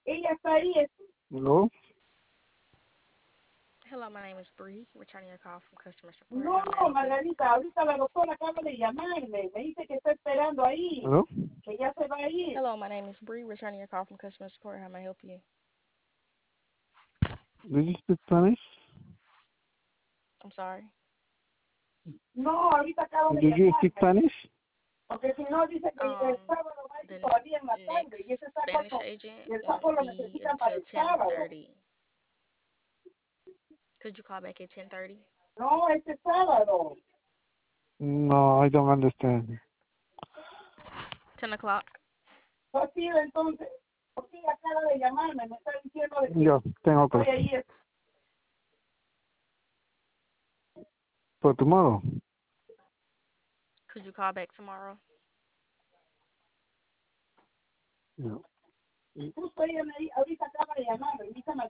Ella está ahí. Hello? Hello, my name is Bree. Returning your call from customer support. No, How may I help you? Margarita, ahorita la doctora acaba de llamarme. Me dice que está esperando ahí, Hello? que ya se va a ir. Hello, my name is Bree. Returning your call from customer support. How may I help you? Did you speak Spanish? I'm sorry. No, ahorita acabo de Did you speak llamarme. Spanish? Porque si no, dice que el sábado va a ir The todavía en la tarde. Y next ese Spanish sábado, agent y el won't sábado lo be necesitan para until el sábado. 10:30. Could you call back at 10:30? No, este sábado. No, I don't understand. 10 o'clock? Pues sí, entonces, pues sí, acaba de llamarme. Me está diciendo de que Yo tengo estoy que. ahí. For tomorrow? Could you call back tomorrow? No. Justo ella ahorita acaba